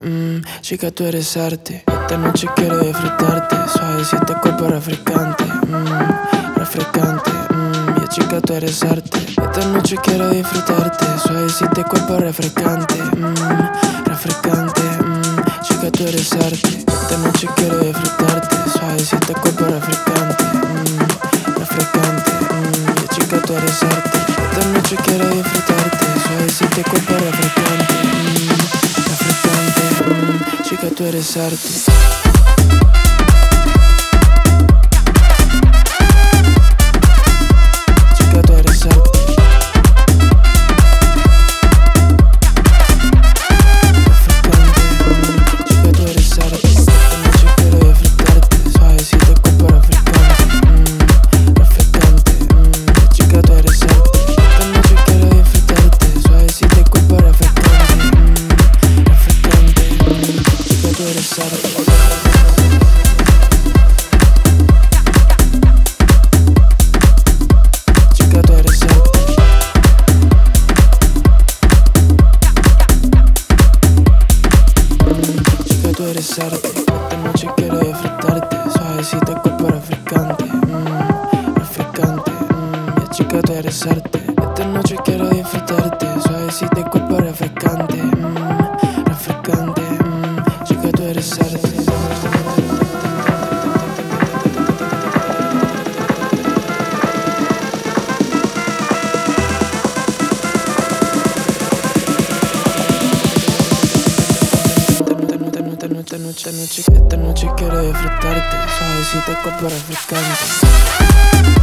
Chica, tú eres arte. Esta noche quiero disfrutarte. Suavecito, cuerpo refrescante. Refrescante. Ya, chica, tú eres arte. Esta noche quiero disfrutarte. Suavecito, cuerpo refrescante. Refrescante. Chica, tú eres arte. Esta noche quiero disfrutarte. Suavecito, cuerpo refrescante. Refrescante. Ya, chica, tú eres arte. Esta noche quiero disfrutarte. Suavecito, cuerpo refrescante. Refrescante. Chica, tú eres arte. Esta noche quiero disfrutarte, suavecita, cuerpo refrescante, refrescante, ya, chica, tú eres arte. Esta noche quiero disfrutarte, suavecita, cuerpo refrescante, refrescante, chica, tú eres arte. Esta noche quiero disfrutarte, suavecita, cuerpo refrescante.